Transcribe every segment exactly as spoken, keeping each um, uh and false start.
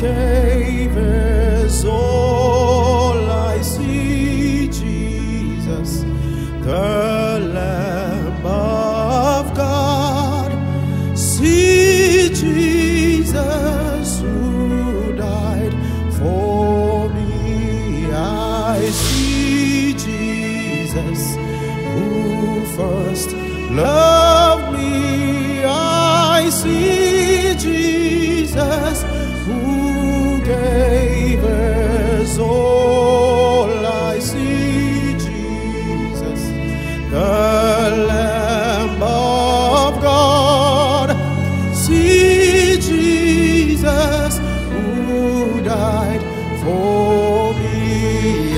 gave his all. I see Jesus, the Lamb of God. See Jesus who died for me. I see Jesus who first loved me. I see Jesus who gave his all. I see Jesus, the Lamb of God. See Jesus who died for me.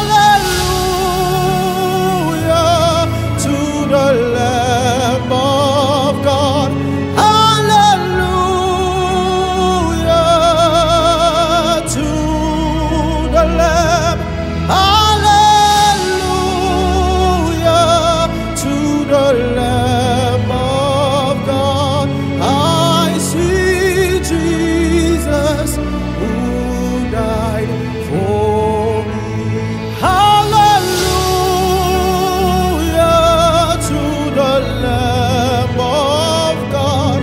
Hallelujah to the Lamb of God. Hallelujah to the Lamb. Hallelujah to the Lamb of God. I see Jesus who died for me. Hallelujah to the Lamb of God.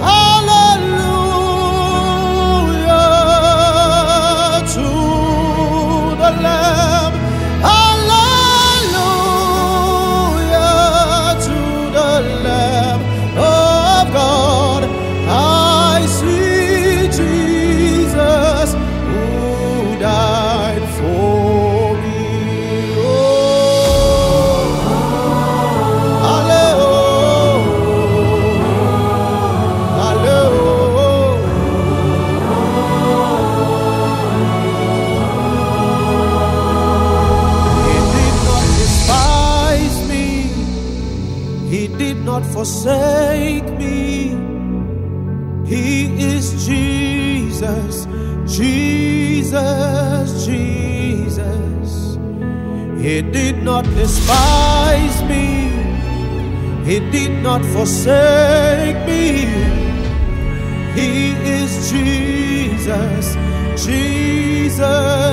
Hallelujah to the Lamb. Hallelujah to the Lamb of God. I see Jesus who died for me. Oh, hallelujah, hallelujah. He did not despise me. He did not forsake me. He is Jesus, Jesus, Jesus. He did not despise me. He did not forsake me. He is Jesus, Jesus,